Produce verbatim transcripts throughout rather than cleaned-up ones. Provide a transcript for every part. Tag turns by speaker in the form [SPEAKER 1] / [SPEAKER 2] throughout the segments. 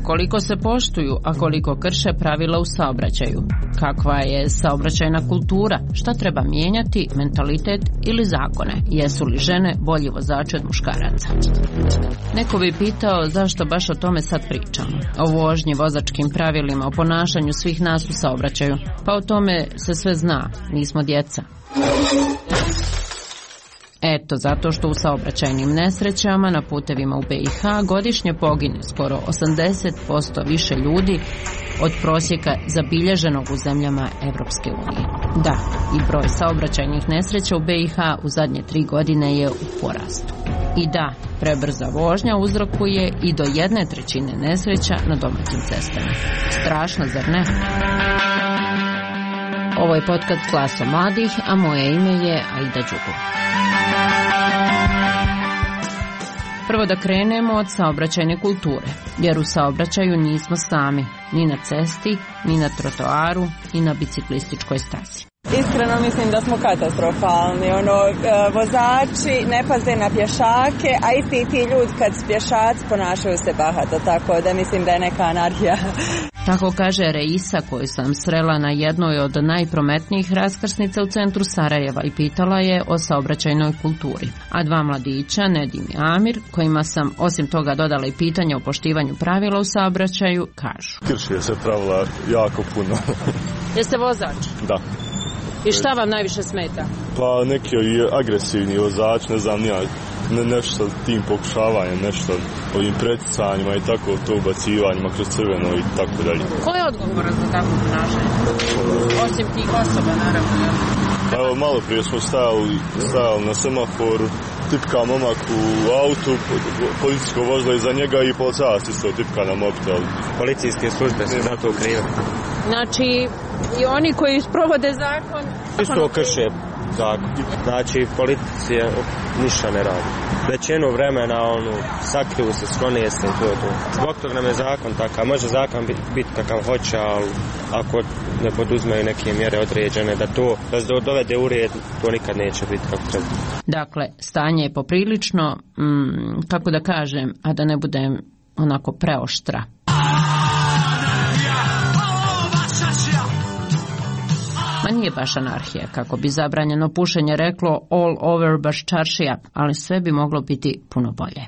[SPEAKER 1] koliko se poštuju, a koliko krše pravila u saobraćaju, kakva je saobraćajna kultura, šta treba mijenjati, mentalitet ili zakone, jesu li žene bolji vozači od muškaraca. Neko bi pitao zašto baš o tome sad pričamo, o vožnji, vozačkim pravilima, o ponašanju svih nas u saobraćaju. Pa o tome se sve zna, nismo djeca. Eto, zato što u saobraćajnim nesrećama na putevima u B i H godišnje pogine skoro osamdeset posto više ljudi od prosjeka zabilježenog u zemljama Evropske unije. Da, i broj saobraćajnih nesreća u B i H u zadnje tri godine je u porastu. I da, prebrza vožnja uzrokuje i do jedne trećine nesreća na domaćim cestama. Strašno, zar ne? Ovo je podcast Glasom mladih, a moje ime je Aida Đugo. Prvo da krenemo od saobraćajne kulture, jer u saobraćaju nismo sami, ni na cesti, ni na trotoaru, ni na biciklističkoj stazi.
[SPEAKER 2] Iskreno mislim da smo katastrofalni, ono, vozači ne paze na pješake, a isti ti ljudi kad pješaci ponašaju se bahato, tako da mislim da je neka anarhija.
[SPEAKER 1] Tako kaže Reisa, koju sam srela na jednoj od najprometnijih raskrsnica u centru Sarajeva i pitala je o saobraćajnoj kulturi. A dva mladića, Nedim i Amir, kojima sam osim toga dodala i pitanje o poštivanju pravila u saobraćaju, kažu.
[SPEAKER 3] Krši se pravila jako puno.
[SPEAKER 1] Jeste vozač?
[SPEAKER 3] Da.
[SPEAKER 1] I šta vam najviše smeta?
[SPEAKER 3] Pa neki agresivni vozač, ne znam nija, ne, nešto tim pokušavanjem, nešto ovim preticanjima i tako, to ubacivanjima kroz crveno i tako dalje.
[SPEAKER 1] Ko je odgovoran za takvo ponašanje? Osim tih osoba, naravno.
[SPEAKER 3] Pa evo, malo prije smo stajali, stajali na semaforu, tipka momak u autu, policijsko vozilo iza njega i policajac isto tipka na mobitel.
[SPEAKER 4] Policijske službe su za to krive.
[SPEAKER 1] Znači, i oni koji sprovode zakon...
[SPEAKER 4] Isto krše zakon. Znači, policija ništa ne radi. Većinu vremena, ono, sakriju se, sklone se i to je to. Zbog toga nam je zakon takav. Može zakon biti bit kakav hoće, ali ako ne poduzmeju neke mjere određene, da to da se dovede u red, to nikad neće biti kako treba.
[SPEAKER 1] Dakle, stanje je poprilično, mm, kako da kažem, a da ne budem onako preoštra. Ma nije baš anarhija, kako bi zabranjeno pušenje reklo all over baš čaršija, ali sve bi moglo biti puno bolje.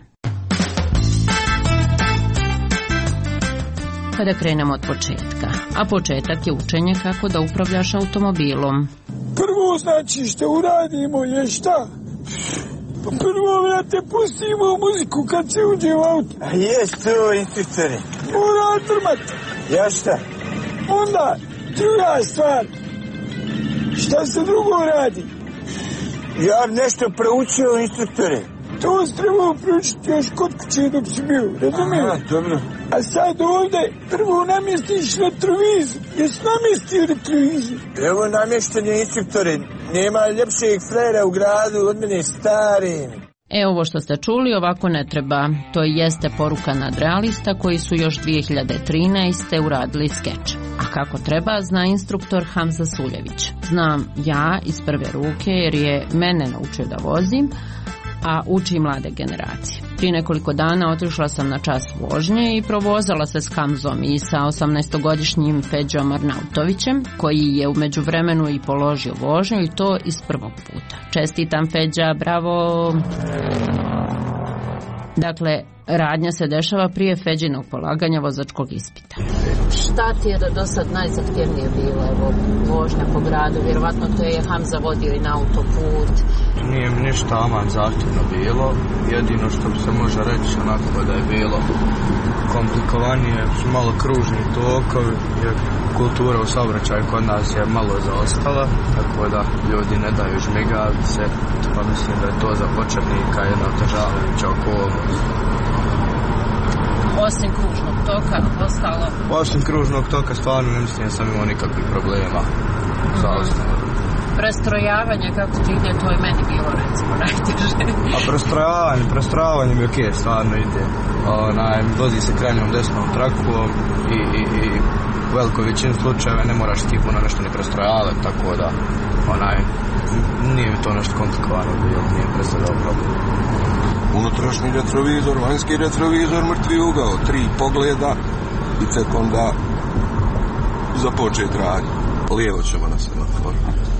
[SPEAKER 1] Kada krenemo od početka, a početak je učenje kako da upravljaš automobilom.
[SPEAKER 5] Prvo znači što uradimo je šta? Prvo, vrate, pustimo muziku kad se uđe u auto.
[SPEAKER 6] A jest to, instruktore?
[SPEAKER 5] Mora drmat.
[SPEAKER 6] Ja šta?
[SPEAKER 5] Onda, druga stvar. Šta se drugo radi?
[SPEAKER 6] Ja nešto proučio, instruktore.
[SPEAKER 5] To se trebao proučiti još kod kuće dok si bio, razumiješ?
[SPEAKER 6] Aha, dobro.
[SPEAKER 5] A sad ovdje prvo namjestiš retrovizor. Jesi namjestio retrovizor?
[SPEAKER 6] Evo namještanje, instruktore. Nema ljepšeg frera u gradu od mene stari.
[SPEAKER 1] E, ovo što ste čuli ovako ne treba. To jeste poruka nadrealista koji su još dvije hiljade trinaeste. uradili skeč. A kako treba, zna instruktor Hamza Suljević. Znam ja iz prve ruke jer je mene naučio da vozim, a uči mlade generacije. Prije nekoliko dana otišla sam na čas vožnje i provozala se s Hamzom i sa osamnaestogodišnjim Feđom Arnautovićem, koji je u međuvremenu i položio vožnju i to iz prvog puta. Čestitam, Feđa, bravo! Dakle, radnja se dešava prije Feđinog polaganja vozačkog ispita. Šta ti je do sad najzahtjevnije bilo, evo, vožnja po gradu? Vjerovatno te je Hamza vodio i na autoput.
[SPEAKER 7] Nije mi ništa aman zahtjevno bilo. Jedino što bi se može reći onako da je bilo komplikovanije su malo kružni tokovi, jer kultura u saobraćaju kod nas je malo zaostala, tako da ljudi ne daju žmigavce, pa mislim da je to za početnika jedna otežavajuća okolnost.
[SPEAKER 1] Osim kružnog toka, ostalo?
[SPEAKER 7] Osim kružnog toka stvarno ne mislim da sam imao nikakvih problema za ostalo.
[SPEAKER 1] Prestrojavanje, kako ti ide, to je meni bilo recimo najteže.
[SPEAKER 7] A prestrojavanje, prestrojavanje mi okej, stvarno ide. Onaj, vozi se krajnjom desnom trakom i, i, i u velikoj većini slučajeva ne moraš ti puno nešto ni prestrojavati, tako da onaj, nije mi to nešto komplikovano bilo, nije predstavljao problem.
[SPEAKER 8] Unutrašnji retrovizor, vanjski retrovizor, mrtvi ugao, tri pogleda, i tek onda započeti radnje. Lijevo ćemo na semaforu.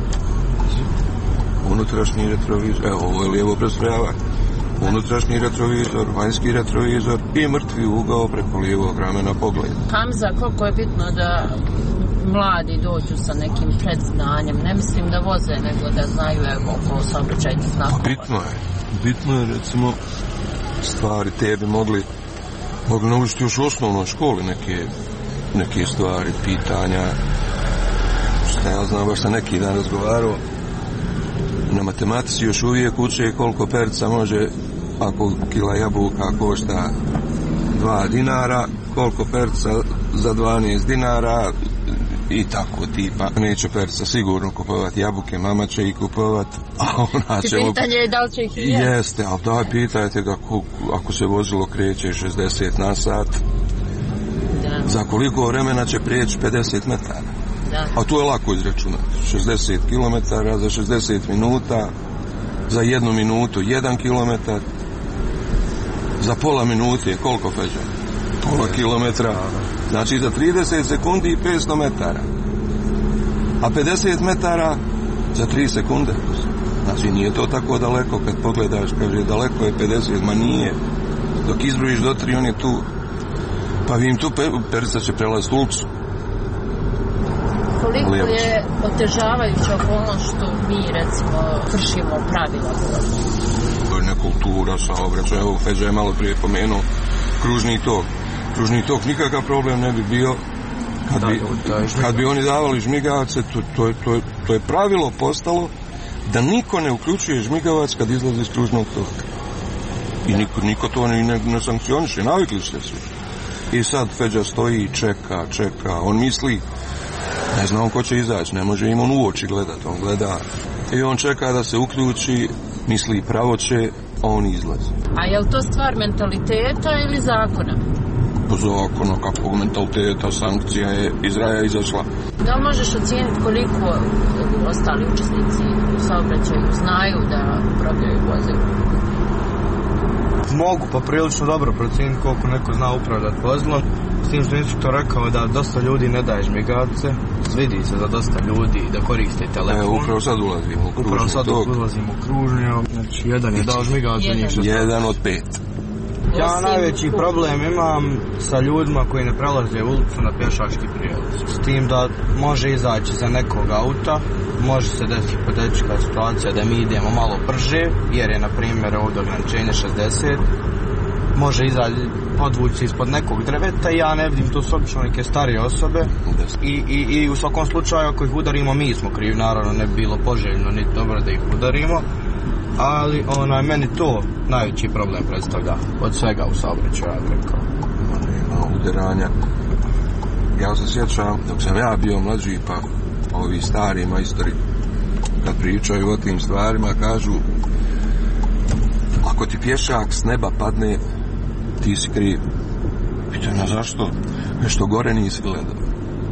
[SPEAKER 8] Unutrašnji retrovizor, evo ovo je lijevo prestrojavanje. Unutrašnji retrovizor, vanjski retrovizor i mrtvi ugao preko lijevog ramena pogleda.
[SPEAKER 1] Hamza, koliko je bitno da mladi dođu sa nekim predznanjem, ne mislim da voze, nego da znaju evo oko saobraćajnih znakova.
[SPEAKER 8] Bitno je, bitno je recimo stvari te bi mogli mogli naučiti još u osnovnoj školi neke, neke stvari, pitanja. Šta ja znam, baš sam neki dan razgovarao, na matematici još uvijek uče koliko perca može, ako kila jabuka košta dva dinara, koliko perca za dvanaest dinara i tako tipa. Neće perca sigurno kupovati jabuke, mama će ih kupovati, a ona će...
[SPEAKER 1] Pitanje je da li će ih i jesti.
[SPEAKER 8] Jeste, ali daj pitajte ga ako se vozilo kreće šezdeset na sat, da. Za koliko vremena će prijeći pedeset metara. Da. A to je lako izračunati. šezdeset kilometara za šezdeset minuta, za jednu minutu jedan kilometar, za pola minute koliko feđa? Pola kilometra. Znači za trideset sekundi i petsto metara. A pedeset metara za tri sekunde. Znači nije to tako daleko kad pogledaš, kaže daleko je pedeset, ma nije. Dok izbrojiš do tri, on je tu. Pa vi im tu perica će prelaziti ulicu.
[SPEAKER 1] Koliko je otežavajuća okolnost što mi, recimo, kršimo pravila?
[SPEAKER 8] To je nekultura, saobraćaj. Evo, Feđa je malo prije pomenuo kružni tok. Kružni tok nikakav problem ne bi bio kad bi, kad bi oni davali žmigavace. To, to, to, to je pravilo postalo da niko ne uključuje žmigavac kad izlazi iz kružnog toka. I niko, niko to ne, ne, ne sankcioniše, navikli ste se. I sad Feđa stoji i čeka, čeka. On misli, ne znam ko će izaći, ne može im on u oči gledati, on gleda. I on čeka da se uključi, misli pravo će, a on izlazi.
[SPEAKER 1] A je li to stvar mentaliteta ili zakona?
[SPEAKER 8] Po zakonu, kakvog mentaliteta, sankcija je iz raja izašla.
[SPEAKER 1] Da li možeš ocijeniti koliko ostali učesnici u saobraćaju znaju da upravljaju vozilom?
[SPEAKER 7] Mogu pa prilično dobro procijeniti koliko neko zna upravljati vozilom. S tim što instruktor rekao da dosta ljudi ne daje žmigavce, vidi se za dosta ljudi da koriste telefon.
[SPEAKER 8] E, upravo sad ulazimo u kružni
[SPEAKER 7] Upravo sad
[SPEAKER 8] tok.
[SPEAKER 7] ulazimo u kružnji, znači jedan je dao žmigavce, njih što
[SPEAKER 8] Jedan od pet.
[SPEAKER 7] Ja najveći problem imam sa ljudima koji ne prelaze ulicu na pješački prijelaz. S tim da može izaći za nekog auta, može se desiti hipotetička situacija da mi idemo malo brže, jer je na primjer ovdje ograničenje šezdeset, može izaći, podvući ispod nekog drveta i ja ne vidim, to su obično neke starije osobe i, i, i u svakom slučaju ako ih udarimo mi smo krivi, naravno ne bi bilo poželjno niti dobro da ih udarimo, ali onaj, meni to najveći problem predstavlja od svega u saobraćaju, ja bih rekao.
[SPEAKER 8] Nema udaranja. Ja se sjećam, dok sam ja bio mlađi, pa ovi stari majstori kad pričaju o tim stvarima kažu, ako ti pješak s neba padne, ti si kriv. Pitanje, zašto? Nešto gore nisi gledao.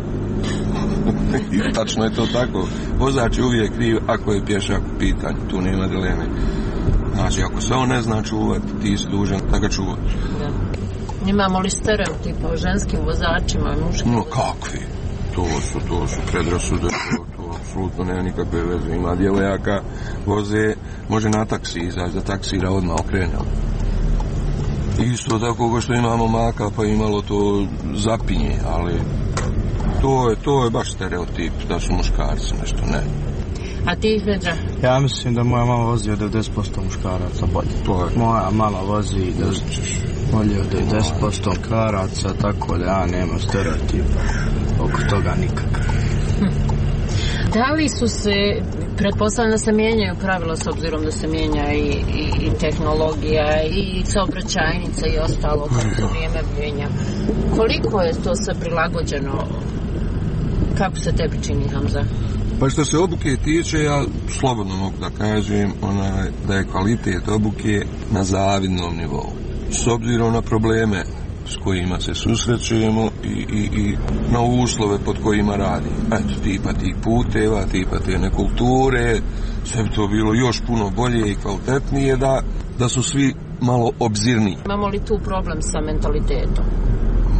[SPEAKER 8] I tačno je to tako. Vozač je uvijek kriv ako je pješak u pitanju. Tu nema dileme. Znači, ako se on ne zna čuvati, ti si dužan da ga čuvati.
[SPEAKER 1] Da. Imamo li stereotipa o ženskim vozačima i muškim?
[SPEAKER 8] No, kakvi? To su, to su predrasude. To, to apsolutno nema nikakve veze. Ima djevojaka, voze, može na taksi izaći, da taksira odmah okrene. Isto tako ko što imamo maka, pa imalo to zapinje, ali to je, to je baš stereotip da su muškarci nešto, ne.
[SPEAKER 1] A ti, Feđa?
[SPEAKER 7] Ja mislim da moja mama vozi od devedeset posto muškaraca bolje.
[SPEAKER 8] To je.
[SPEAKER 7] Moja mama vozi da bolje od devedeset posto muškaraca, tako da ja nemam stereotipa oko toga nikakav.
[SPEAKER 1] Hm. Da li su se, pretpostavljam da se mijenjaju pravila s obzirom da se mijenja i, i, i tehnologija i saobraćajnica i ostalo kako se vrijeme mijenja. Koliko je to sve prilagođeno? Kako se tebi čini, Hamza?
[SPEAKER 8] Pa što se obuke tiče, ja slobodno mogu da kažem onaj, da je kvalitet obuke na zavidnom nivou. S obzirom na probleme s kojima se susrećujemo i, i, i na uslove pod kojima radimo. Eto, tipa tih puteva, tipa te nekulture, sve bi to bilo još puno bolje i kvalitetnije da, da su svi malo obzirniji.
[SPEAKER 1] Imamo li tu problem sa mentalitetom?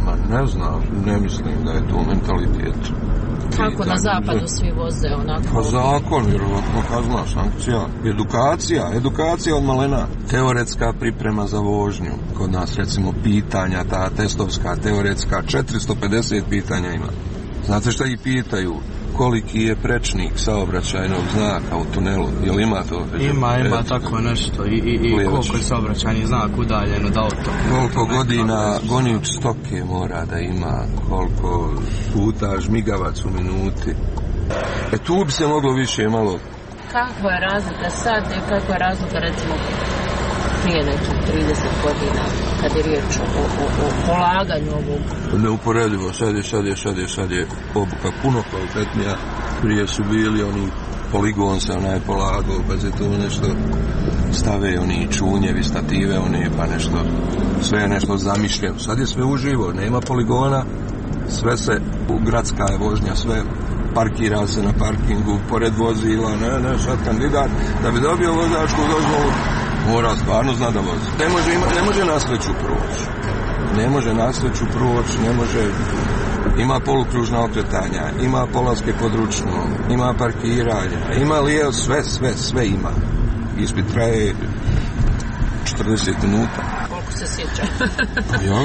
[SPEAKER 8] Ma ne znam, ne mislim da je to mentalitet.
[SPEAKER 1] Kako na zapadu svi voze onako?
[SPEAKER 8] Pa zakon, vjerovatno kazna, sankcija. Edukacija, edukacija od malena. Teoretska priprema za vožnju. Kod nas recimo pitanja, ta testovska, teoretska, četiristo pedeset pitanja ima. Znate šta ih pitaju? Koliki je prečnik saobraćajnog znaka u tunelu? Jel ima to?
[SPEAKER 7] Ima, ima tako nešto. I, i, i koliko je saobraćajni znak udaljen od auto.
[SPEAKER 8] Koliko godina gonjuć stoke mora da ima, koliko puta žmigavac u minuti. E tu bi se moglo više malo...
[SPEAKER 1] Kakva je razlika sad i kakva je razlika recimo prije nekih trideset godina kad je riječ o, o, o polaganju ovog?
[SPEAKER 8] Neuporedivo, sad je, sad je, sad je, sad je obuka puno kvalitetnija. Prije su bili oni poligon se onaj polagao, pa se tu nešto stave oni čunjevi, stative, oni pa nešto, sve je nešto zamišljeno. Sad je sve uživo, nema poligona, sve se, gradska je vožnja, sve parkira se na parkingu, pored vozila, ne, ne, sad kandidat, da bi dobio vozačku dozvolu, mora stvarno zna da vozi. Ne može, ima, ne može na sreću proći. Ne može na sreću proći, ne može... Ima polukružna okretanja, ima polaske područno, ima parkiranja, ima lijevo, sve, sve, sve ima. Ispit traje četrdeset minuta.
[SPEAKER 1] Koliko se sjeća?
[SPEAKER 8] Ja.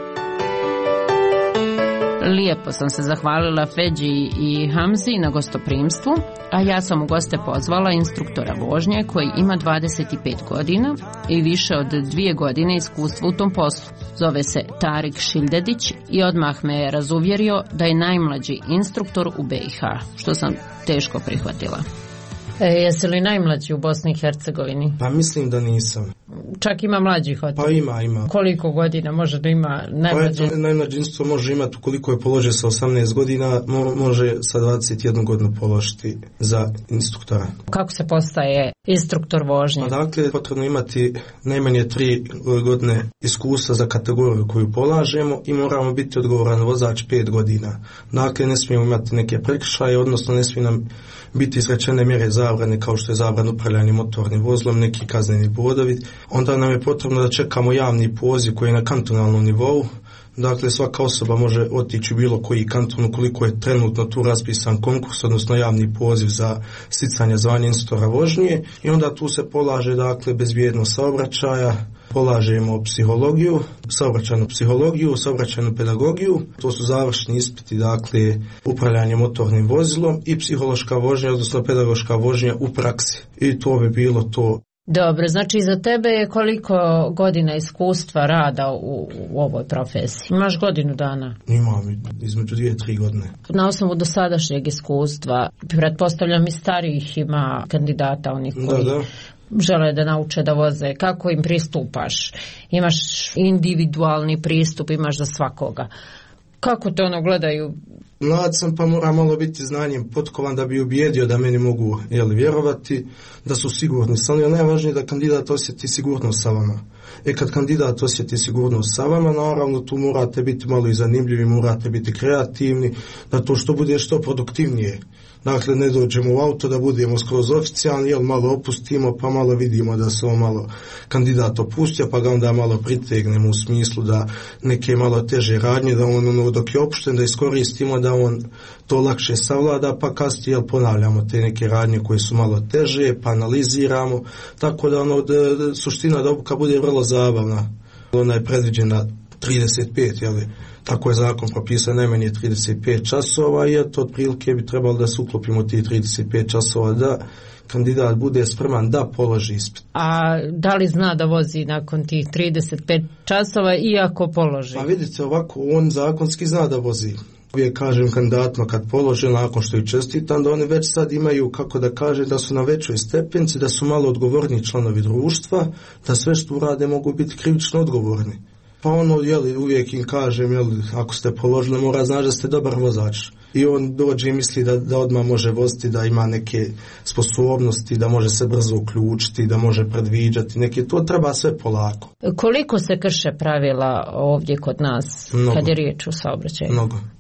[SPEAKER 1] Lijepo sam se zahvalila Feđi i Hamzi na gostoprimstvu, a ja sam u goste pozvala instruktora vožnje koji ima dvadeset pet godina i više od dvije godine iskustva u tom poslu. Zove se Tarik Šildedić i odmah me je razuvjerio da je najmlađi instruktor u B i H, što sam teško prihvatila. E, jesi li najmlađi u Bosni i Hercegovini?
[SPEAKER 9] Pa mislim da nisam.
[SPEAKER 1] Čak ima mlađih od...
[SPEAKER 9] Pa ima, ima.
[SPEAKER 1] Koliko godina može da ima najmlađi?
[SPEAKER 9] Pa eto, najmlađi instruktor može imati, koliko je položio sa osamnaest godina, može sa dvadeset jednu godinu položiti za instruktora.
[SPEAKER 1] Kako se postaje instruktor vožnje?
[SPEAKER 9] Pa dakle, potrebno imati najmanje tri godine iskustva za kategoriju koju polažemo i moramo biti odgovoran vozač pet godina. Dakle, ne smijemo imati neke prekršaje, odnosno ne smije nam biti izrečene mjere zabrane kao što je zabran upravljanje motornim vozilom, neki kazneni bodovi. Onda nam je potrebno da čekamo javni poziv koji je na kantonalnom nivou. Dakle, svaka osoba može otići u bilo koji kanton ukoliko je trenutno tu raspisan konkurs, odnosno javni poziv za sticanje zvanja instruktora vožnje. I onda tu se polaže, dakle, bezbjednost saobraćaja, polažemo psihologiju, saobraćajnu psihologiju, saobraćajnu pedagogiju. To su završni ispiti, dakle, upravljanje motornim vozilom i psihološka vožnja, odnosno pedagoška vožnja u praksi. I to bi bilo to.
[SPEAKER 1] Dobro, znači za tebe je koliko godina iskustva rada u, u ovoj profesiji? Imaš godinu dana?
[SPEAKER 9] Imam, između dvije, tri godine.
[SPEAKER 1] Na osnovu dosadašnjeg iskustva, pretpostavljam i starijih ima kandidata, onih koji...
[SPEAKER 9] Da, da.
[SPEAKER 1] žele da nauče da voze, kako im pristupaš? Imaš individualni pristup, imaš za svakoga. Kako te ono gledaju?
[SPEAKER 9] Mlad sam pa mora malo biti znanjem potkovan da bi ubijedio da meni mogu jeli, vjerovati, da su sigurni. Samo je najvažnije da kandidat osjeti sigurnost sa vama. E kad kandidat osjeti sigurnost sa vama, naravno tu morate biti malo i zanimljivi, morate biti kreativni, da to što bude što produktivnije. Dakle, ne dođemo u auto da budemo skroz oficijalni, jel malo opustimo, pa malo vidimo da se on malo kandidat opustio, pa ga onda malo pritegnemo u smislu da neke malo teže radnje, da on ono, dok je opušten, da iskoristimo, da on to lakše savlada, pa kasnije jel, ponavljamo te neke radnje koje su malo teže, pa analiziramo, tako da ono, da, da, suština da obuka bude vrlo zabavna. Ona je predviđena trideset pet, jel, tako je zakon propisan najmanje trideset pet časova i eto otprilike bi trebalo da se uklopimo ti trideset pet časova da kandidat bude spreman da položi ispit.
[SPEAKER 1] A da li zna da vozi nakon tih trideset pet časova iako položi?
[SPEAKER 9] Pa vidite ovako, on zakonski zna da vozi. Uvijek kažem kandidatima kad polože nakon što je čestitan da oni već sad imaju, kako da kažem, da su na većoj stepenci, da su malo odgovorni članovi društva, da sve što urade mogu biti krivično odgovorni. Pa ono, jeli, uvijek im kažem, jeli, ako ste položili, mora znaći da ste dobar vozač. I on dođe i misli da, da odmah može voziti, da ima neke sposobnosti, da može se brzo uključiti, da može predviđati neke, to treba sve polako.
[SPEAKER 1] Koliko se krše pravila ovdje kod nas,
[SPEAKER 9] Mnogo.
[SPEAKER 1] kad je riječ o saobraćaju?
[SPEAKER 9] Mnogo.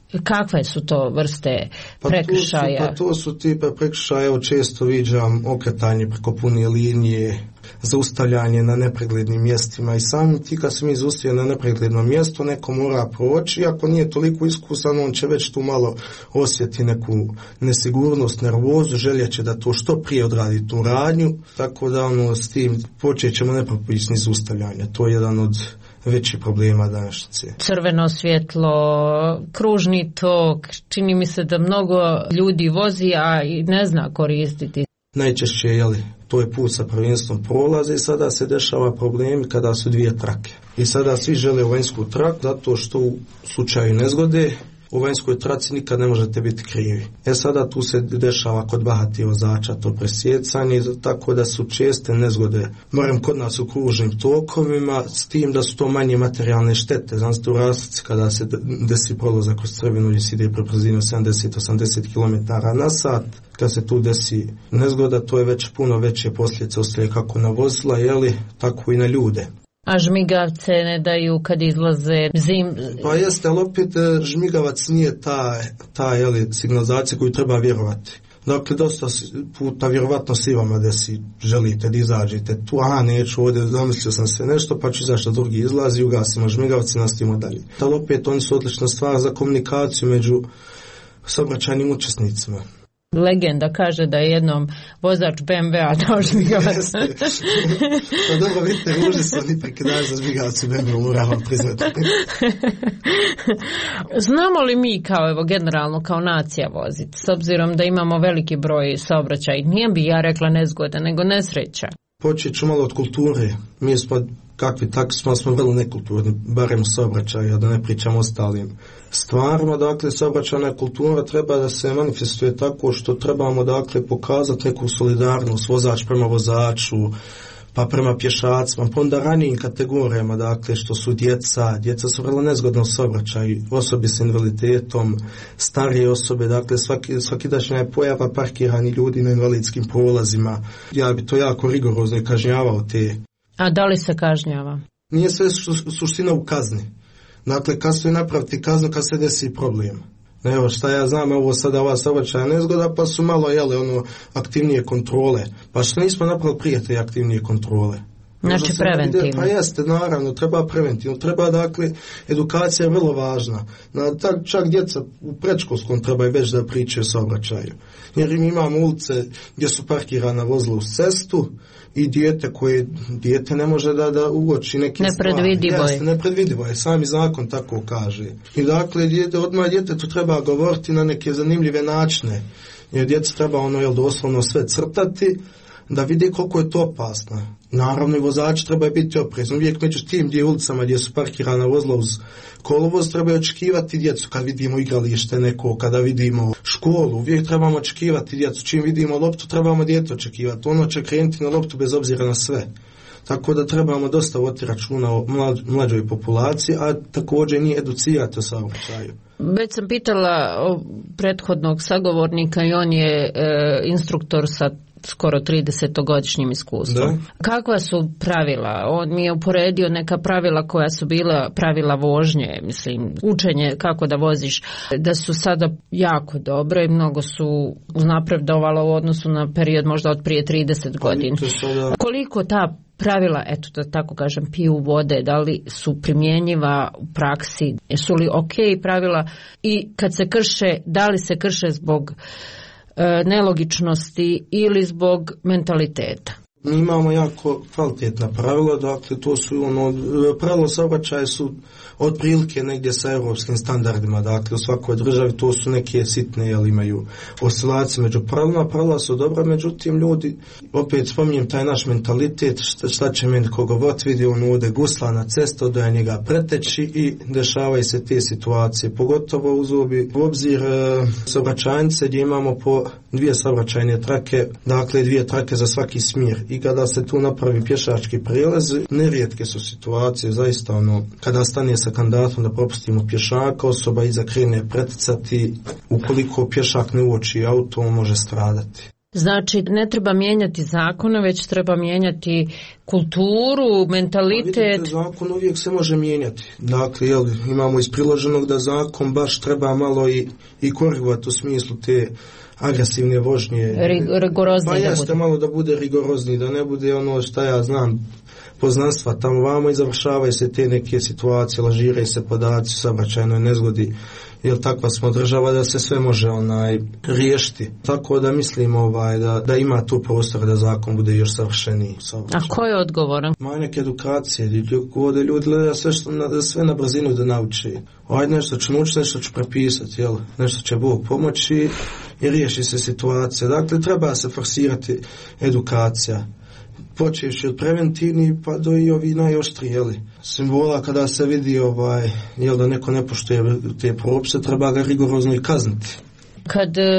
[SPEAKER 1] Kakve su to vrste prekršaja?
[SPEAKER 9] Pa to su, pa to su tipe prekršaja, evo često viđam okretanje preko pune linije, zaustavljanje na nepreglednim mjestima i samim ti kad se mi zaustavljamo na nepreglednom mjestu, neko mora proći, ako nije toliko iskusan, on će već tu malo osjeti neku nesigurnost, nervozu, željeće da to što prije odradi tu radnju, tako da ono s tim počet ćemo nepropisni zaustavljanja, to je jedan od veći problema današnjice.
[SPEAKER 1] Crveno svjetlo, kružni tok, čini mi se da mnogo ljudi vozi, a i ne zna koristiti.
[SPEAKER 9] Najčešće, jeli, to je put sa prvenstvom prolaze i sada se dešava problemi kada su dvije trake. I sada svi žele vanjsku traku zato što u slučaju nezgode u vanjskoj traci nikad ne možete biti krivi. E sada tu se dešava kod bahatih vozača to presjecanje, tako da su česte nezgode. Moram kod nas u kružnim tokovima, s tim da su to manje materijalne štete. Znam se u Raslici kada se desi prolazak kroz crvenu gdje se ide pre brzinu sedamdeset do osamdeset kilometara na sat, kad se tu desi nezgoda, to je već puno veće posljedice ostaje kako na vozila, jeli, tako i na ljude.
[SPEAKER 1] A žmigavce ne daju kad izlaze zim?
[SPEAKER 9] Pa jeste, ali opet žmigavac nije ta, ta jeli, signalizacija koju treba vjerovati. Dakle, dosta puta vjerovatno si vama da si želite da izađete tu, aha, neću ovdje, zamislio sam sve nešto, pa ću izaći da drugi izlazi, ugasimo žmigavci, nastavimo dalje. Ali opet oni su odlična stvar za komunikaciju među saobraćajnim učesnicima.
[SPEAKER 1] Legenda kaže da je jednom vozač be em ve-a dao žmigavac.
[SPEAKER 9] Pa dobro, vidite, ruži se oni prekidaš za žmigavac u be em ve-u, moram vam priznati.
[SPEAKER 1] Znamo li mi kao, evo, generalno kao nacija voziti, s obzirom da imamo veliki broj saobraćaja, nije bi ja rekla nezgoda, nego nesreća?
[SPEAKER 9] Počet ću malo od kulture. Mi smo, kakvi takvi smo, smo vrlo nekulturni, barem u saobraćaju, da ne pričamo ostalim stvarima. Dakle, saobraćajna kultura treba da se manifestuje tako što trebamo, dakle, pokazati neku solidarnost, vozač prema vozaču, pa prema pješacima, pa onda ranijim kategorijama, dakle, što su djeca, djeca su vrlo nezgodne u saobraćaju, osobe s invaliditetom, starije osobe, dakle, svaki, svakidašnja je pojava parkirani ljudi na invalidskim prolazima. Ja bi to jako rigorozno kažnjavao te.
[SPEAKER 1] A da li se kažnjava?
[SPEAKER 9] Nije sve suština u kazni. Dakle, kad su napraviti kaznu, kad se desi problem. Evo šta ja znam, ovo sada ova saobraćajna nezgoda, pa su malo, jele, ono, aktivnije kontrole. Pa što nismo napravili prije te aktivnije kontrole?
[SPEAKER 1] Znači preventivno.
[SPEAKER 9] Pa jeste, naravno, treba preventivno. Treba, dakle, edukacija je vrlo važna. Na, tak, čak djeca u predškolskom trebaju već da pričaju o saobraćaju. Jer im imamo ulice gdje su parkirana vozila uz cestu i dijete koje, dijete ne može da, da uoči neke stvari.
[SPEAKER 1] Nepredvidivo je.
[SPEAKER 9] Jeste, nepredvidivo je, sami zakon tako kaže. I dakle, dijete, odmah djetetu treba govoriti na neke zanimljive načine. Jer djeca treba ono, jel, doslovno sve crtati, da vidi koliko je to opasno. Naravno i vozači trebaju biti oprezni. Uvijek među tim gdje ulicama gdje su parkirana vozila uz kolovoz trebaju očekivati djecu kad vidimo igralište neko, kada vidimo školu. Uvijek trebamo očekivati djecu. Čim vidimo loptu trebamo dijete očekivati. Ono će krenuti na loptu bez obzira na sve. Tako da trebamo dosta voditi računa o mlađ, mlađoj populaciji, a također nije educirati o saobraćaju.
[SPEAKER 1] Već sam pitala prethodnog sagovornika i on je e, instruktor sa skoro tridesetogodišnjim iskustvom. Da. Kakva su pravila? On mi je uporedio neka pravila koja su bila pravila vožnje, mislim, učenje kako da voziš, da su sada jako dobro i mnogo su uznapredovalo u odnosu na period možda od prije trideset godina. Sada... Koliko ta pravila, eto da tako kažem, piju vode, da li su primjenjiva u praksi, su li ok pravila i kad se krše, da li se krše zbog nelogičnosti ili zbog mentaliteta?
[SPEAKER 9] Mi imamo jako kvalitetna pravila, dakle to su ono, pravila saobraćaja su otprilike negdje sa europskim standardima, dakle u svakoj državi to su neke sitne, jel imaju oscilacije među pravilima, pravila su dobra, međutim ljudi, opet spominjem taj naš mentalitet, šta, šta će meni koga vod vidi, on ovdje gusla na cestu, da je njega preteći i dešavaju se te situacije, pogotovo uz u obzir e, saobraćajnice gdje imamo po dvije saobraćajne trake, dakle dvije trake za svaki smjer. I kada se tu napravi pješački prijelaz, nerijetke su situacije, zaista ono, kada stane sa kandidatom da propustimo pješaka, osoba iza krene preticati, ukoliko pješak ne uoči auto, on može stradati.
[SPEAKER 1] Znači, ne treba mijenjati zakone, već treba mijenjati kulturu, mentalitet.
[SPEAKER 9] Pa vidite, zakon uvijek se može mijenjati. Dakle, jel, imamo iz priloženog da zakon baš treba malo i, i korigovati u smislu te agresivne vožnje.
[SPEAKER 1] Rigorozni.
[SPEAKER 9] Pa jeste
[SPEAKER 1] da
[SPEAKER 9] malo da bude rigorozni, da ne bude ono što ja znam, poznanstva tamo vamo i završavaju se te neke situacije, lažiraju se podaci, saobraćajnoj nezgodi. Jer takva smo država da se sve može onaj riješiti. Tako da mislim ovaj, da, da ima tu prostor da zakon bude još savršeniji.
[SPEAKER 1] A ko je odgovoran?
[SPEAKER 9] Manjak edukacije, ljudi, ljudi gleda sve, što, na, sve na brzinu da nauči. Ajde nešto ću naučiti, nešto ću prepisati, jel? Nešto će Bog pomoći i riješi se situacija. Dakle, treba se forsirati edukacija. Počevši od preventivni pa do i ovi najoštriji, jeli, simbola kada se vidi ovaj, jel, da neko ne poštuje te propise, treba ga rigorozno i kazniti.
[SPEAKER 1] Kad e,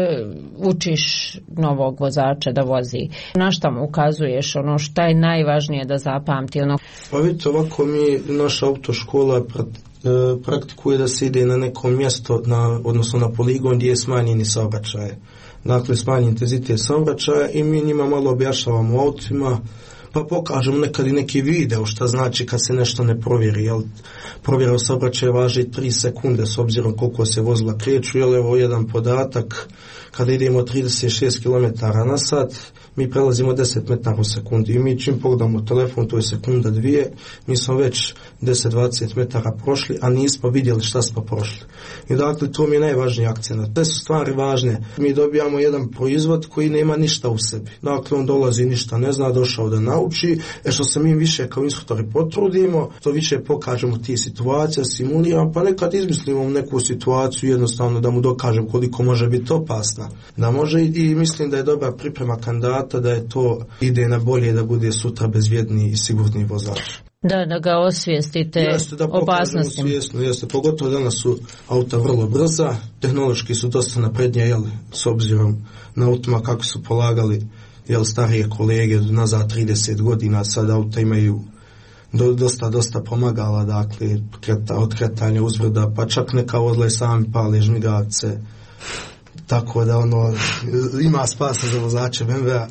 [SPEAKER 1] učiš novog vozača da vozi, na šta mu ukazuješ, ono šta je najvažnije da zapamti? Ono...
[SPEAKER 9] Pa vidite, ovako mi, naša autoškola praktikuje da se ide na neko mjesto, na, odnosno na poligon gdje je smanjeni saobraćaj. Dakle, smanji intenzitet saobraćaja i mi njima malo objašnjavamo autima, pa pokažemo nekad i neki video šta znači kad se nešto ne provjeri. Jel, provjera saobraćaja važi tri sekunde s obzirom koliko se vozila kreću, jel, evo jedan podatak, kada idemo trideset šest kilometara na sat, mi prelazimo deset metara u sekundi i mi čim pogledamo telefon, to je sekunda dvije, mi smo već deset do dvadeset metara prošli, a nismo vidjeli šta smo prošli. I dakle, to mi je najvažniji akcent. Te su stvari važne. Mi dobijamo jedan proizvod koji nema ništa u sebi. Dakle, on dolazi, ništa ne zna, došao da nauči, e što se mi više kao instruktori potrudimo, to više pokažemo ti situacija, simuliramo, pa nekad izmislimo neku situaciju jednostavno da mu dokažem koliko može biti opasna. Da može i, i mislim da je dobra priprema kandidata, da je to ide na bolje da bude sutra bezvjedniji i sigurniji vozač.
[SPEAKER 1] Da, da ga osvijestite
[SPEAKER 9] jeste, da
[SPEAKER 1] opasnostima.
[SPEAKER 9] Svjesno, jeste, pogotovo danas su auta vrlo brza, tehnološki su dosta naprednije, jel, s obzirom na autima kako su polagali, jel, starije kolege nazad trideset godina, sad auta imaju do, dosta, dosta pomagala, dakle, kreta, od kretanja uzbrda, pa čak neka vozila i sami pale žmigavce, tako da ono, ima spasa za vozače B M W-a.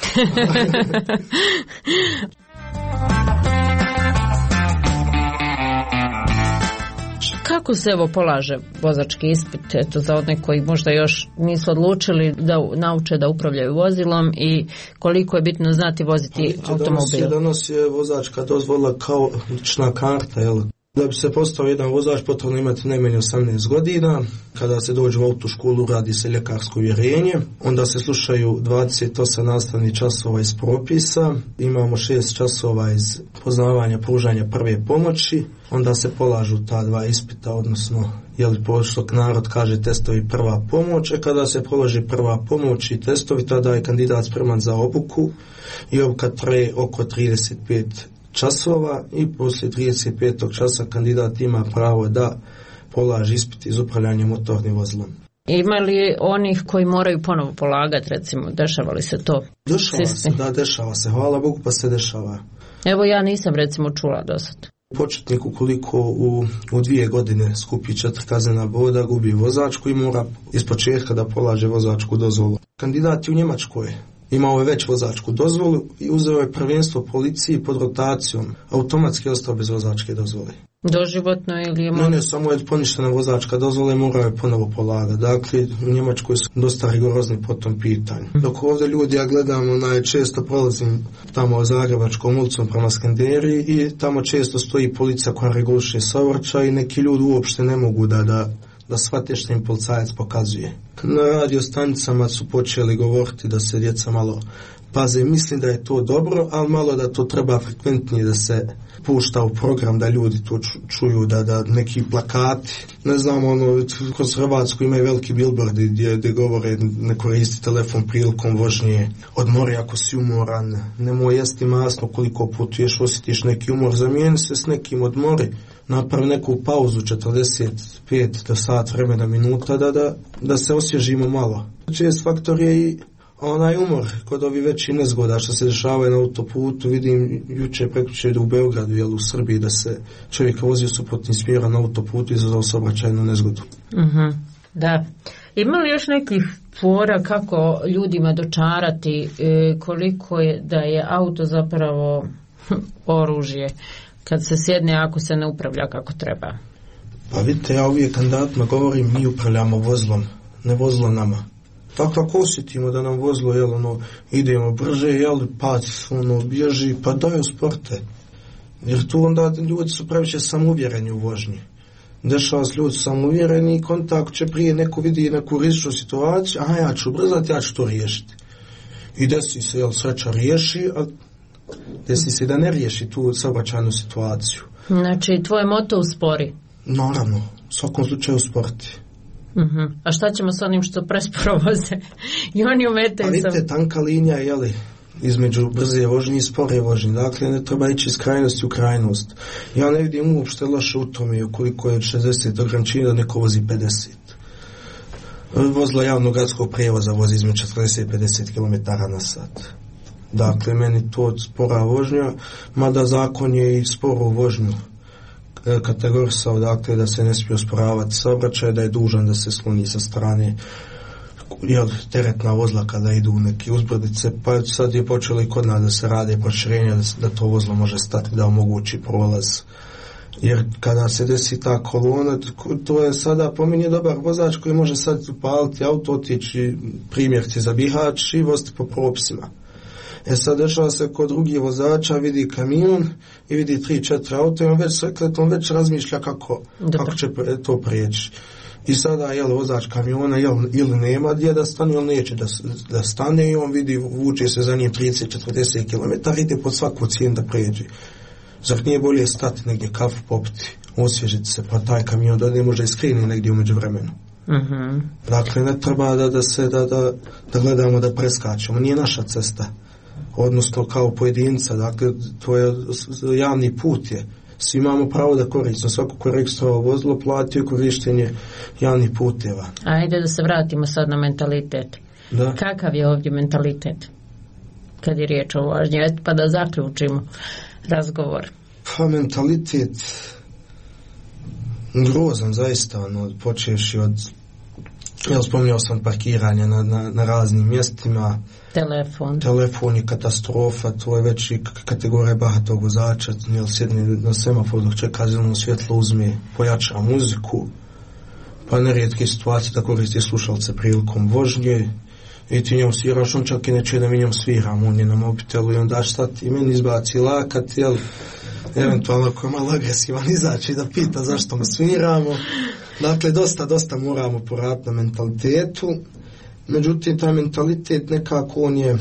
[SPEAKER 1] Kako se evo polaže vozački ispit, eto, za one koji možda još nisu odlučili da nauče da upravljaju vozilom i koliko je bitno znati voziti automobil?
[SPEAKER 9] Danas, danas je vozačka dozvola kao lična karta, jel? Da bi se postao jedan vozač potrebno imati najmanje osamnaest godina. Kada se dođe u autoškolu radi se ljekarsko uvjerenje, onda se slušaju dvadeset osam nastavnih časova iz propisa, imamo šest časova iz poznavanja pružanja prve pomoći, onda se polažu ta dva ispita, odnosno je li pošto narod kaže testovi prva pomoć, a kada se položi prva pomoć i testovi, tada je kandidat spreman za obuku i obuka traje oko trideset pet časova i poslije trideset petog časa kandidat ima pravo da polaži ispit iz upravljanja motornim vozilom.
[SPEAKER 1] Ima li onih koji moraju ponovo polagati, recimo, dešava li se to?
[SPEAKER 9] Dešava se, da, dešava se, hvala Bogu pa se dešava.
[SPEAKER 1] Evo ja nisam recimo čula do sad.
[SPEAKER 9] Početnik ukoliko u, u dvije godine skupi četiri kaznena boda, gubi vozačku i mora ispočetka da polaže vozačku dozvolu. Kandidat je u Njemačkoj. Imao je već vozačku dozvolu i uzeo je prvenstvo policiji pod rotacijom. Automatski ostao bez vozačke dozvole.
[SPEAKER 1] Doživotno ili je...
[SPEAKER 9] Ne, ne, samo je poništena vozačka dozvola i morao je ponovo polagati. Dakle, u Njemačkoj su dosta rigorozni po tom pitanju. Dok ovdje ljudi, ja gledam, najčesto prolazim tamo Zagrebačkom ulicom prema Skanderiji i tamo često stoji policija koja reguliše saobraćaj i neki ljudi uopšte ne mogu da... da da shvate što im policajac pokazuje. Na radio stanicama su počeli govoriti da se djeca malo paze. Mislim da je to dobro, ali malo da to treba frekventnije da se pušta u program, da ljudi to čuju, da, da neki plakati. Ne znam, ono, kroz Hrvatsku imaju veliki billboardi gdje, gdje govore ne koristi telefon prilikom vožnje, odmori ako si umoran, nemoj jesti masno koliko putuješ, osjetiš neki umor, zamijeni se s nekim, odmori. Napravi neku pauzu četrdeset pet do sat vremena minuta da, da, da se osvježimo malo. Čest faktor je i onaj umor kod ovi veći nezgoda što se dešavaju na autoputu. Vidim juče prekjuče u Beogradu, jel, u Srbiji, da se čovjek vozio suprotnim smjerom na autoputu i izazvao saobraćajnu nezgodu.
[SPEAKER 1] Uh-huh. Da. Ima li još nekih fora kako ljudima dočarati e, koliko je da je auto zapravo oružje kad se sjedne ako se ne upravlja kako treba?
[SPEAKER 9] Pa vidite, ja uvijek kandidatima govorim, mi upravljamo vozilom, ne vozilo nama. Tako ako osjetimo da nam vozilo, jel, ono, idemo brže, jel, pa ono, bježi, pa daju sporte. Jer tu onda ljudi su previše samouvjereni u vožnji. Dešava se, ljudi su samouvjereni i kontakt će prije neko vidi neku rizičnu situaciju, aha, ja ću brzati, ja ću to riješiti. I desi se, jel, sreća riješi, a desi se da ne riješi tu saobraćajnu situaciju.
[SPEAKER 1] Znači, tvoje moto uspori?
[SPEAKER 9] Naravno, u svakom slučaju usporiti.
[SPEAKER 1] Uh-huh. A šta ćemo s onim što presporo voze? I oni umetaju.
[SPEAKER 9] Pa vidite, tanka linija, jeli, između brze vožnje i spore vožnje. Dakle, ne treba ići iz krajnosti u krajnost. Ja ne vidim uopšte loše u tome, ukoliko je šezdeset ograničenja da neko vozi pedeset. Vozila javnog gradskog prijevoza vozi između četrdeset i pedeset kilometara na sat. Dakle, meni to spora vožnja, mada zakon je i sporu vožnju kategorisao, dakle, da se ne smije usporavati saobraćaj, da je dužan da se skloni sa strane, jel, teretna vozila kada idu u neke uzbrdice, pa sad je počelo i kod nas da se rade proširenja, da, da to vozilo može stati, da omogući prolaz. Jer kada se desi ta kolona, to je sada po meni dobar vozač koji može sad upaliti auto, otići primjerci za Bihać i voziti po propisima. E sad dešava se kod drugih vozača, vidi kamion i vidi tri, četiri auto i on već sekletom već razmišlja kako, kako će to prijeći. I sada, jel, vozač kamiona, jel, ili nema gdje da stane, ili neće da, da stane i on vidi, vuče se za njim trideset do četrdeset kilometara, ide pod svaku cijenu da prijeđe. Zar nije bolje stati negdje, kafu popiti, osvježiti se, pa taj kamion da ne može iskreni negdje umeđu vremenu.
[SPEAKER 1] Uh-huh.
[SPEAKER 9] Dakle, ne treba da, da se da, da, da gledamo da preskačemo, nije naša cesta. Odnosno kao pojedinca, dakle, to je javni put je. Svi imamo pravo da koristimo, svako ko registrovao vozilo platio korištenje javnih puteva.
[SPEAKER 1] Ajde da se vratimo sad na mentalitet.
[SPEAKER 9] Da.
[SPEAKER 1] Kakav je ovdje mentalitet kad je riječ o vožnji? Pa da zaključimo razgovor.
[SPEAKER 9] Pa mentalitet grozan zaista, ono, počevši od, ja spominjao sam parkiranje na, na, na raznim mjestima.
[SPEAKER 1] Telefon.
[SPEAKER 9] Telefon je katastrofa, to je već i kategorija bahatog vozača, jel sjedni na semafor dok čeka zeleno svjetlo, uzme, pojača muziku, pa nerijetke situacije da koristi slušalce prilikom vožnje i ti njom sviraš, on čak i neće da mi njom sviram, on je na mobitelu i onda šta ti meni izbaci lakat, jel, eventualno ako je malo agresivan izaći da pita zašto mu sviramo. Dakle, dosta, dosta moramo poraditi na mentalitetu. Međutim, taj mentalitet nekako on je,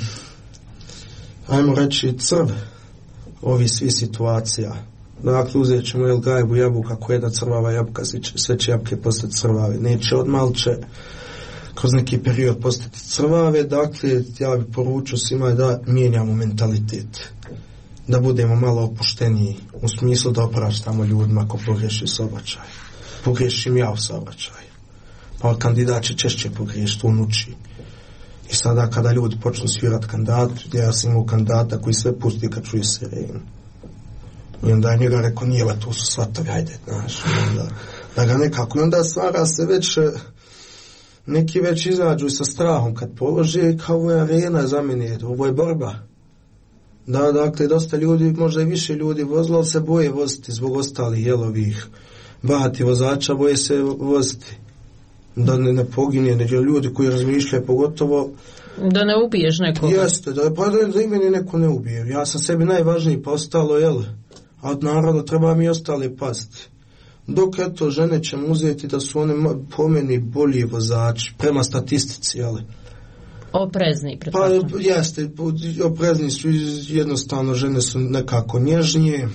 [SPEAKER 9] ajmo reći, crv ovih svih situacija. Dakle, uzet ćemo, jel, gajbu jabuka, koja je da crvava jabuka, sve će jabuke postati crvave. Neće odmah, ali će kroz neki period postati crvave. Dakle, ja bih poručio svima da mijenjamo mentalitet. Da budemo malo opušteniji, u smislu da opraštamo ljudima ako pogriješi saobraćaj. Pogriješim ja u saobraćaju. Pa kandidat će češće pogriješiti, on uči. I sada kada ljudi počnu svirati kandidat, ja sam imao kandidata koji sve pusti kad čuje sirenu. I onda je njega rekao, nije le, to su svatovi, ajde, znaš. Da, da ga nekako, i onda stvara se već, neki već izađu sa strahom kad polože, kao ovo je arena za mene, ovo je borba. Da, dakle, dosta ljudi, možda i više ljudi vozilo, ali se boje voziti zbog ostalih jelovih bahati vozača, boje se voziti. Da ne, ne pogine, neđe ljudi koji razmišljaju pogotovo
[SPEAKER 1] da ne ubiješ nekoga.
[SPEAKER 9] Jeste, da, pa da, da i meni neko ne ubije. Ja sam sebi najvažniji pa ostalo, jel? A od naroda treba mi ostale pasti. Dok eto žene ćemo uzeti da su one po meni bolji vozači prema statistici, jel?
[SPEAKER 1] Oprezni,
[SPEAKER 9] pa jeste, oprezni su, jednostavno žene su nekako nježnije,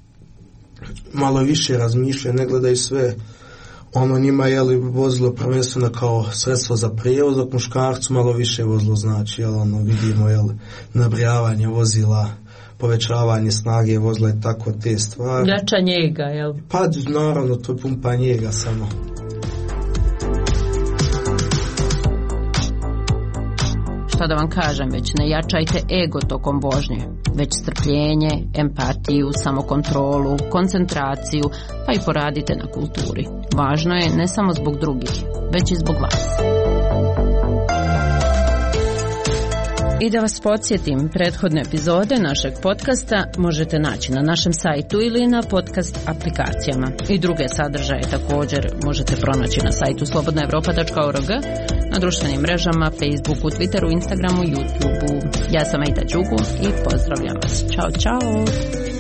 [SPEAKER 9] malo više razmišljaju, ne gledaju sve. Ono njima je li vozilo prvenstveno kao sredstvo za prijevoz, dok muškarcu malo više vozilo znači, jel, ono vidimo, jel, nabrijavanje vozila, povećavanje snage vozila i tako te stvari.
[SPEAKER 1] Jača njega, jel?
[SPEAKER 9] Pa naravno, to je pumpa njega samo.
[SPEAKER 1] Šta da vam kažem, već ne jačajte ego tokom vožnje, već strpljenje, empatiju, samokontrolu, koncentraciju, pa i poradite na kulturi. Važno je ne samo zbog drugih, već i zbog vas. I da vas podsjetim, prethodne epizode našeg podcasta možete naći na našem sajtu ili na podcast aplikacijama. I druge sadržaje također možete pronaći na sajtu slobodna evropa tačka org, na društvenim mrežama, Facebooku, Twitteru, Instagramu, YouTubeu. Ja sam Ejta Đugu i pozdravljam vas. Ćao, čao!